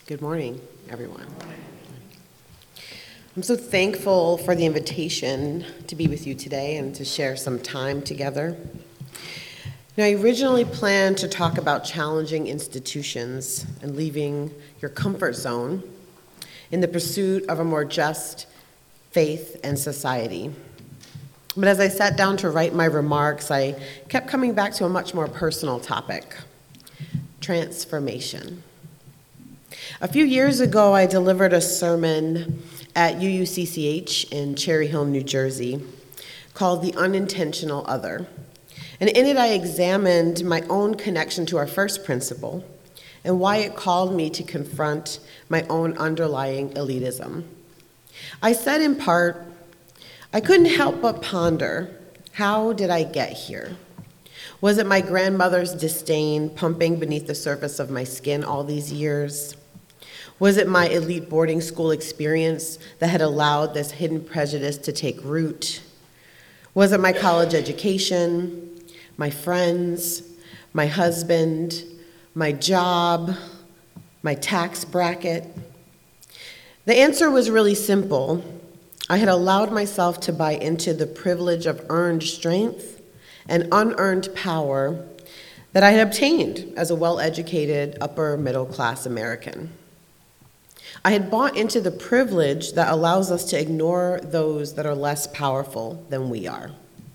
Good morning, everyone. I'm so thankful for the invitation to be with you today and to share some time together. Now, I originally planned to talk about challenging institutions and leaving your comfort zone in the pursuit of a more just faith and society. But as I sat down to write my remarks, I kept coming back to a much more personal topic: transformation. A few years ago, I delivered a sermon at UUCCH in Cherry Hill, New Jersey, called The Unintentional Other. And in it, I examined my own connection to our first principle and why it called me to confront my own underlying elitism. I said in part, I couldn't help but ponder, how did I get here? Was it my grandmother's disdain pumping beneath the surface of my skin all these years? Was it my elite boarding school experience that had allowed this hidden prejudice to take root? Was it my college education, my friends, my husband, my job, my tax bracket? The answer was really simple. I had allowed myself to buy into the privilege of earned strength and unearned power that I had obtained as a well-educated upper middle class American. I had bought into the privilege that allows us to ignore those that are less powerful than we are.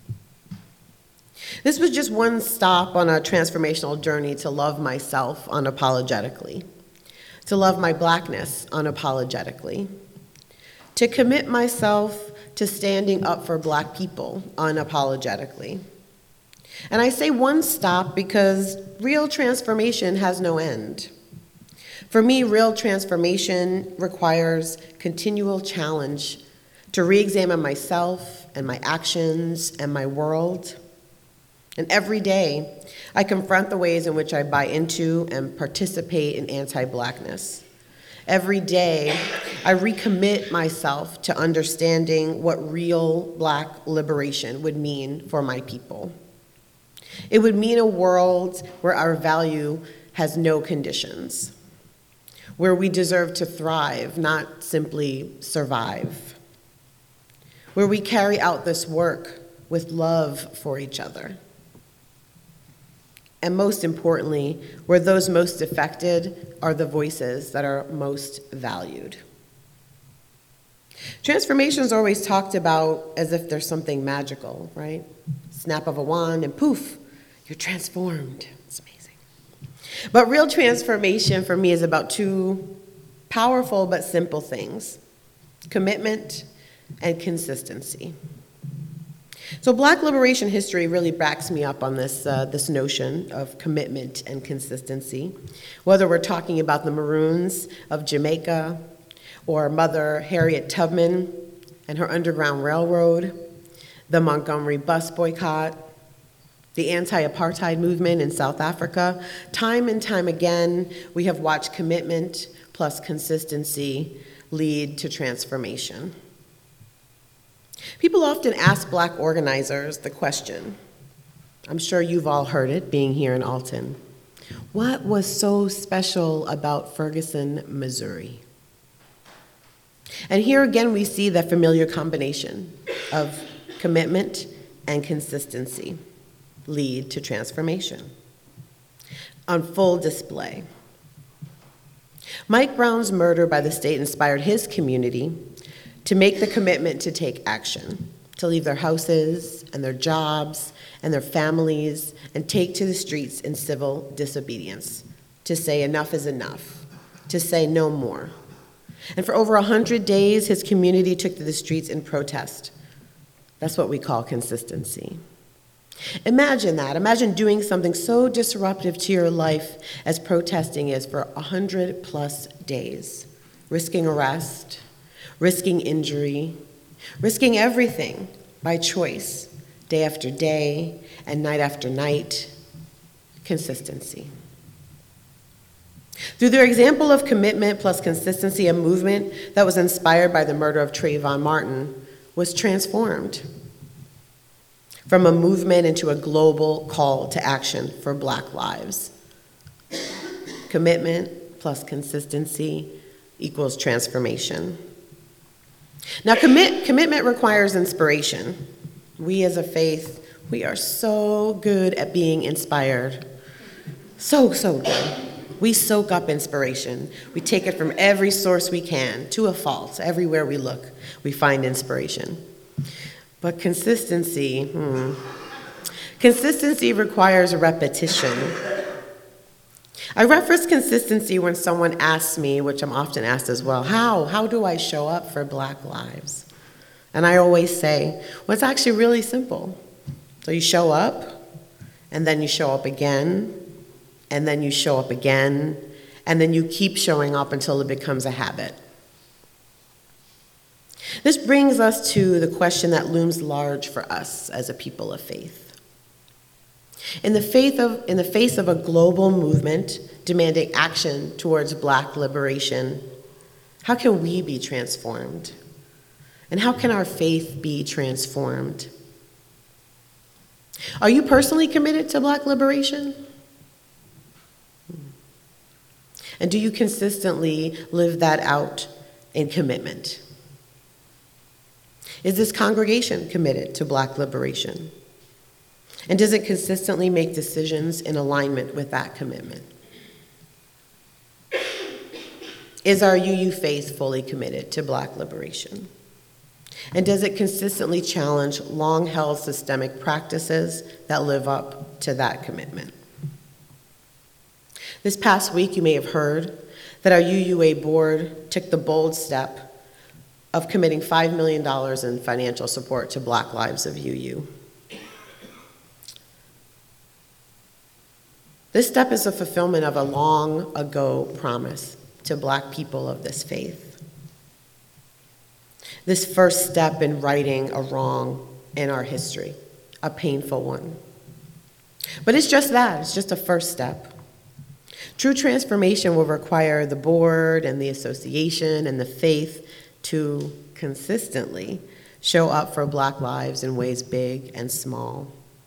This was just one stop on a transformational journey to love myself unapologetically, to love my Blackness unapologetically, to commit myself to standing up for Black people unapologetically. And I say one stop because real transformation has no end. For me, real transformation requires continual challenge to re-examine myself and my actions and my world. And every day, I confront the ways in which I buy into and participate in anti-Blackness. Every day, I recommit myself to understanding what real Black liberation would mean for my people. It would mean a world where our value has no conditions, where we deserve to thrive, not simply survive, where we carry out this work with love for each other, and most importantly, where those most affected are the voices that are most valued. Transformation is always talked about as if there's something magical, right? Snap of a wand and poof, you're transformed. It's amazing. But real transformation for me is about two powerful but simple things: commitment and consistency. So Black liberation history really backs me up on this notion of commitment and consistency, whether we're talking about the Maroons of Jamaica or Mother Harriet Tubman and her Underground Railroad, the Montgomery bus boycott, the anti-apartheid movement in South Africa. Time and time again, we have watched commitment plus consistency lead to transformation. People often ask Black organizers the question, I'm sure you've all heard it being here in Alton, what was so special about Ferguson, Missouri? And here again we see that familiar combination of commitment and consistency lead to transformation on full display. Mike Brown's murder by the state inspired his community to make the commitment to take action, to leave their houses and their jobs and their families and take to the streets in civil disobedience, to say enough is enough, to say no more. And for over 100 days, his community took to the streets in protest. That's what we call consistency. Imagine that. Imagine doing something so disruptive to your life as protesting is for 100+ days, risking arrest, risking injury, risking everything by choice, day after day and night after night. Consistency. Through their example of commitment plus consistency, a movement that was inspired by the murder of Trayvon Martin was transformed from a movement into a global call to action for Black lives. Commitment plus consistency equals transformation. Now, commitment requires inspiration. We as a faith, we are so good at being inspired. So good. We soak up inspiration. We take it from every source we can, to a fault. Everywhere we look, we find inspiration. But consistency requires repetition. I reference consistency when someone asks me, which I'm often asked as well, how do I show up for Black lives? And I always say, well, it's actually really simple. So you show up, and then you show up again, and then you show up again, and then you keep showing up until it becomes a habit. This brings us to the question that looms large for us as a people of faith. In the face of a global movement demanding action towards Black liberation, how can we be transformed? And how can our faith be transformed? Are you personally committed to Black liberation? And do you consistently live that out in commitment? Is this congregation committed to Black liberation? And does it consistently make decisions in alignment with that commitment? Is our UU faith fully committed to Black liberation? And does it consistently challenge long-held systemic practices that live up to that commitment? This past week, you may have heard that our UUA board took the bold step of committing $5 million in financial support to Black Lives of UU. This step is a fulfillment of a long ago promise to Black people of this faith. This first step in righting a wrong in our history, a painful one. But it's just that, it's just a first step. True transformation will require the board and the association and the faith to consistently show up for Black lives in ways big and small.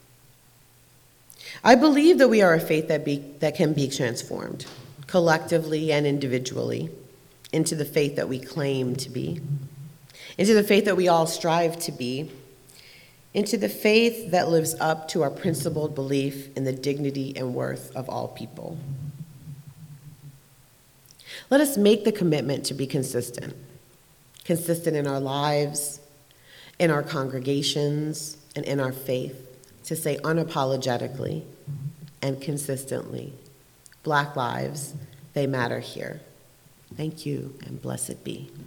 I believe that we are a faith that can be transformed, collectively and individually, into the faith that we claim to be, into the faith that we all strive to be, into the faith that lives up to our principled belief in the dignity and worth of all people. Let us make the commitment to be consistent in our lives, in our congregations, and in our faith, to say unapologetically and consistently, Black lives, they matter here. Thank you, and blessed be.